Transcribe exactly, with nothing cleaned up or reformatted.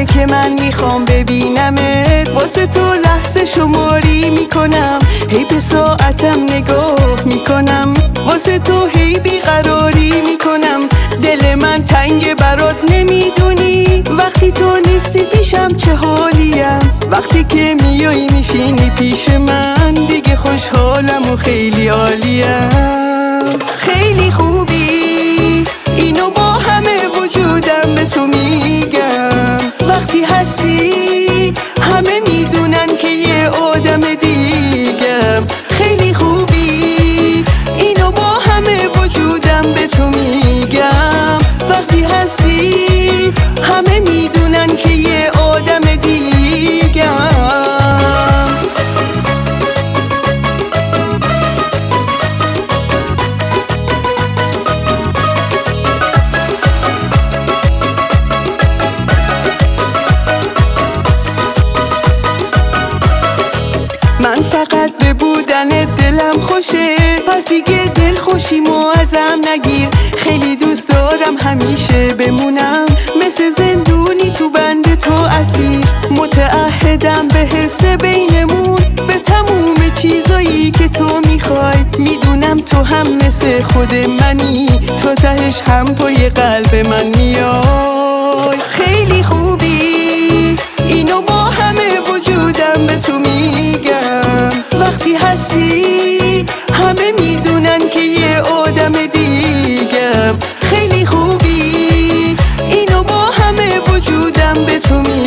که من میخوام ببینمت، واسه تو لحظه شماری میکنم، هی به ساعتم نگاه میکنم، واسه تو هی بیقراری میکنم. دل من تنگ برات نمیدونی، وقتی تو نیستی پیشم چه حالیم، وقتی که میای میشینی پیش من دیگه خوشحالم و خیلی عالیم. خیلی خوبی اینو با همه وجودم به تو میگم، وقتی هستی همه میدونن که یه آدم دیگم. خیلی خوبی اینو با همه وجودم به تو میگم، وقتی هستی همه میدونن که یه آدم دیگم. من فقط به بودن دلم خوشه، پس دیگه دل خوشیمو ازم نگیر. خیلی دوست دارم همیشه بمونم، مثل زندونی تو بند تو اسیر. متعهدم به حس بینمون، به تموم چیزایی که تو میخوای. میدونم تو هم مثل خود منی، تا تهش هم پای قلب من میای. خیلی خوبی اینو با همه وجودم به تو میگم، وقتی هستی همه میدونن که یه آدم دیگم. خیلی خوبی اینو با همه وجودم به تو میگم،